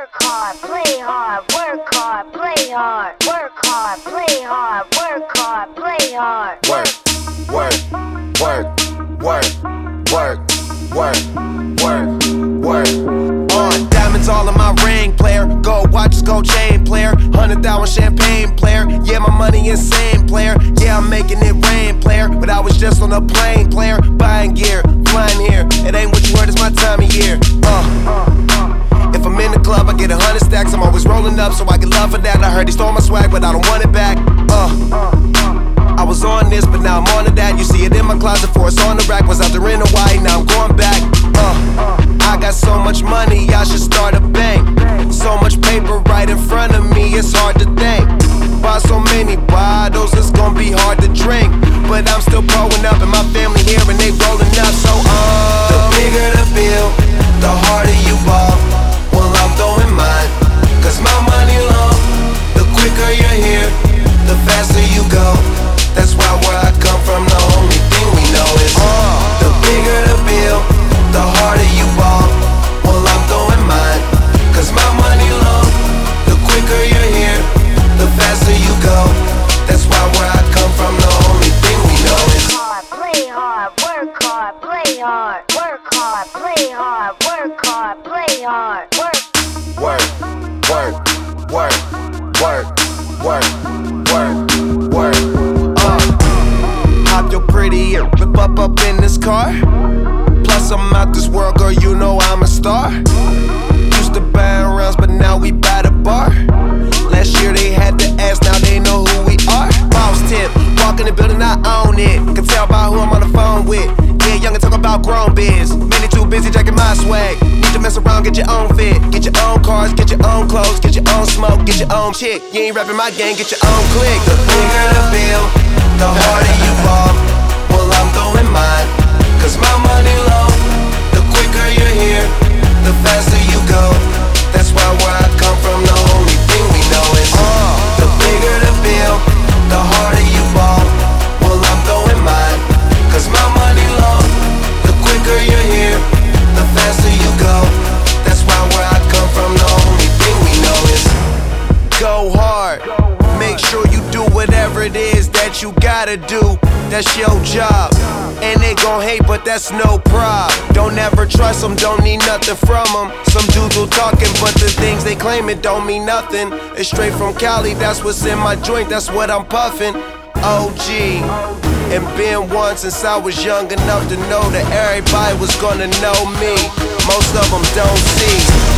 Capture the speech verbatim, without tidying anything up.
Work hard, play hard, work hard, play hard. Work hard, play hard, work hard, play hard. Work, work, work, work, work, work, work, work. On diamonds all in my ring, player. Gold watches, gold chain, player. Hundred thousand champagne, player. Yeah, my money insane, player. Yeah, I'm making it rain, player. But I was just on a plane, player. Buying gear, flying here. It ain't what you heard, it's my time of year. Uh. If I'm in the club, I get a hundred stacks. I'm always rolling up, so I get love for that. I heard he stole my swag, but I don't want it back. Uh. I was on this, but now I'm on to that. You see it in my closet, for it's on the rack. Was out there in Hawaii, now I'm going back. Uh. I got so much money, I should start a bank. So much paper right in front of me, it's hard to think. Buy so many bottles, it's gonna be hard to drink. But I'm still growing up, and my family here, and they rolling up. So uh, the bigger the bill, the harder you ball. Well, I'm throwing mine, cause my money long. The quicker you're here, the faster you go. That's why where I come from, the only thing we know is uh, the bigger the bill, the harder you ball. Well, I'm throwing mine, cause my money long. The quicker you're here, the faster you go. That's why where I come from, the only thing we know is hard, play hard, work hard, play hard. Work hard, play hard, work hard, play hard. Work, work, work, work, work, work, work, work. Uh, hop your pretty ear, whip up up in this car. Plus I'm out this world, girl, you know I'm a star. Used to buying rounds, but now we by the bar. Last year they had to ask, now they know who we are. Boss tip, walk in the building, I own it. Can tell by who I'm on the phone with. Yeah, young and talk about grown biz. Many too busy jacking my swag. Need to mess around, get your own fit. Get your own cars, get your own clothes, get your own smoke, get your own chick. You ain't rapping my gang, get your own clique. The bigger the bill, the harder you ball. Well, I'm throwing mine, cause my money low. The quicker you're here, the faster you go. That's why where I come from, the only thing we know is uh, the bigger the bill, the harder you ball. Well, I'm throwing mine, cause my money low. The quicker you're here, the faster you go. That's why where I come from, the only thing we know is go hard. Make sure you do whatever it is that you gotta do. That's your job. And they gon' hate, but that's no prob. Don't ever trust them, don't need nothing from them. Some dudes will talking, but the things they claim it don't mean nothing. It's straight from Cali, that's what's in my joint, that's what I'm puffin'. O G, and been one since I was young enough to know that everybody was gonna know me. Most of them don't see.